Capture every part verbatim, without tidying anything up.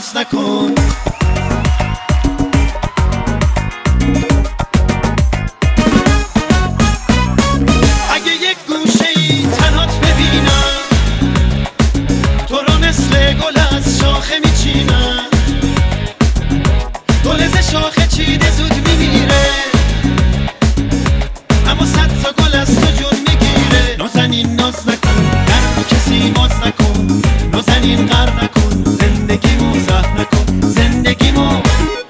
ناز نکن. اگه یک گوشه ای تنات ببینم، تو رو مثل گل از شاخه میچینم. گل ز شاخه چیده زود میمیره، اما صد تا گل از تو جون میگیره. نازنین ناز نکن، در رو کسی باز نکن. نازنین غر نکن، زندگیمو زهر نکن. زندگیمو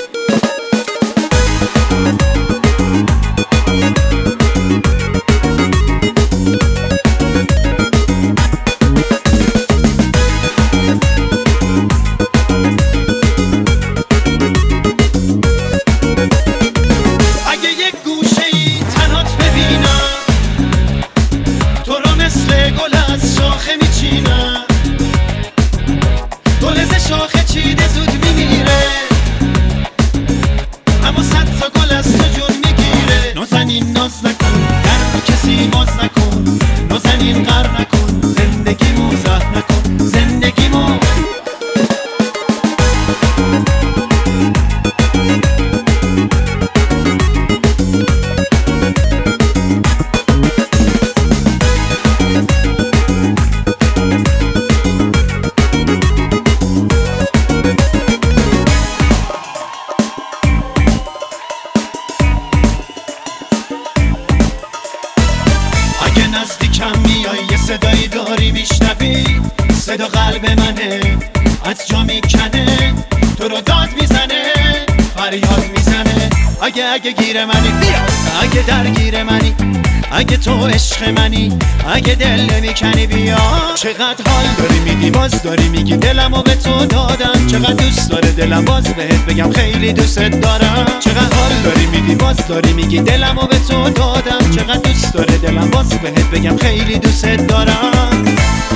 اگه یک گوشه ای تنات ببینم، تو رو مثل گل از شاخه میچینم. گل ز شاخه چیده زود میمیره، اما صد تا گل از تو جون میگیره. نازنین ناز نکن، در رو کسی باز نکن. نازنین غر نکن، زندگیمو زهر نکن. زندگیمو اگه نزدیکم میای یه صدایی داری میشنوی، صدا قلب منه از جا میکنه، تو رو داد میزنه، فریاد میزنه. اگه اگه گیر منی بیا، اگه درگیر منی، اگه تو عشق منی، اگه دل نمیکنی بیا. چقدر حال داری میدی باز داری میگی دلمو به تو دادم. چقدر دوست داره دلم باز بهت بگم خیلی دوست دارم. چقدر حال داری میدی باز داری میگی دلمو به تو دادم. چقدر دوست داره دلم باز بهت بگم خیلی دوست دارم.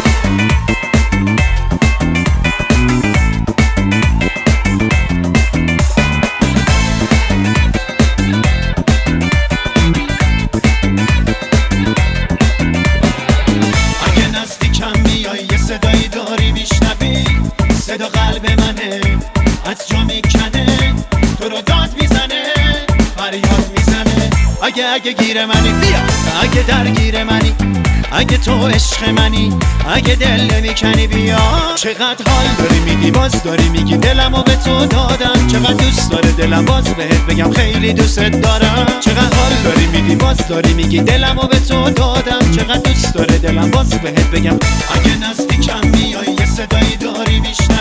صدایی داری میشنوی، صدا قلب منه از جا میکنه، تو رو داد میزنه، فریاد میزنه. اگه اگه گیر منی بیا، اگه درگیر منی، اگه تو عشق منی، اگه دل نمیکنی بیا. چقدر حال داری میدی باز داری میگی دلمو به تو دادم. چقدر دوست داره دلم باز بهت بگم خیلی دوست دارم. چقدر حال داری میدی باز داری میگی دلمو به تو دادم. چقدر دوست داره دلم باز بهت بگم. اگه نزدیکم میای یه صدایی داری میشنوی،